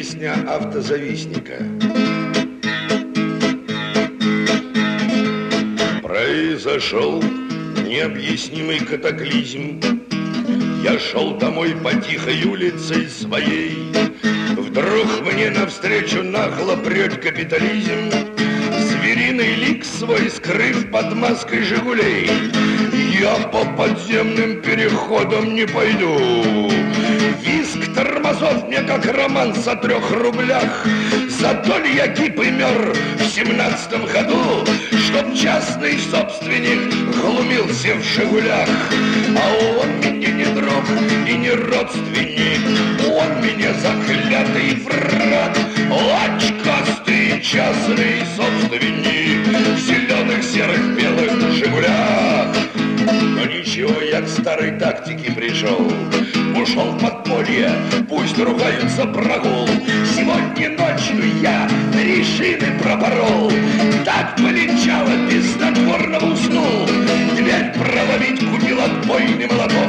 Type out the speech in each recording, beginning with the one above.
Песня автозавистника. Произошел необъяснимый катаклизм. Я шел домой по тихой улице своей. Вдруг мне навстречу нагло прет капитализм, звериный лик свой скрыв под маской «Жигулей». Я по подземным переходам не пойду. Визг тормозов мне как романс о 3 рублях. Зато ли я кипы мер в 17-м году, чтоб частный собственник глумился в «Жигулях». А он мне не друг и не родственник, он меня заклятый враг, очкастый частный собственник в зеленых, серых, белых «Жигулях». Но ничего, я к старой тактике пришел. Ушел в подполье, пусть ругаются прогул. Сегодня ночью я 3 шины пропорол. Так полегчало, без снотворного уснул. Дверь проломить купил отбойный молоток.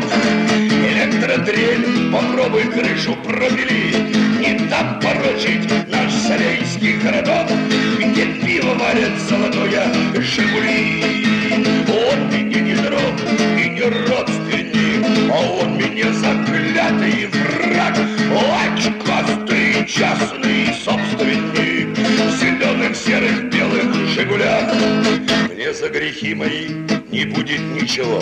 Электродрель, попробуй крышу пробили. Не дам порочить наш Салейский городок, где пиво варят золотое «Жигули». Он мне не друг и не родственник, а он меня заклятый враг, очкастый частный собственник в зеленых, серых, белых «Жигулях». Мне за грехи мои не будет ничего.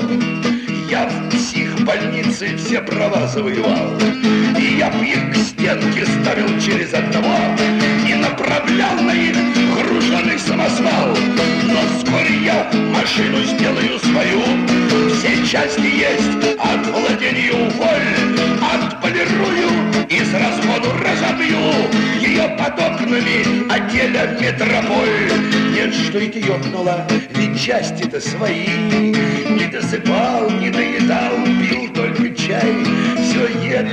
Я в психбольнице все права завоевал, и я б их к стенке ставил через одного и направлял на их груженный самосвал. Но вскоре я машину сделаю свою, все части есть, от владения уволь, отполирую и с расходу разобью ее под окнами отеля «Метрополь». Нет, что это ёкнуло, ведь части-то свои. Не досыпал, не доедал, пил только чай. Все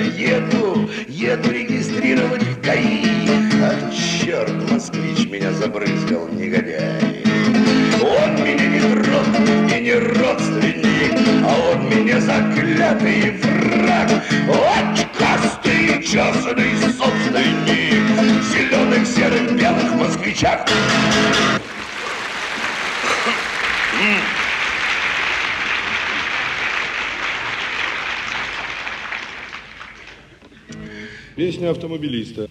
еду регистрировать в ГАИ. Ах, черт, москвич меня забрызгал, негодяй. Он меня не друг и не родственник, а он меня заклятый враг, очкастый частный собственник в зеленых, серых, белых москвичах. Песня автомобилиста.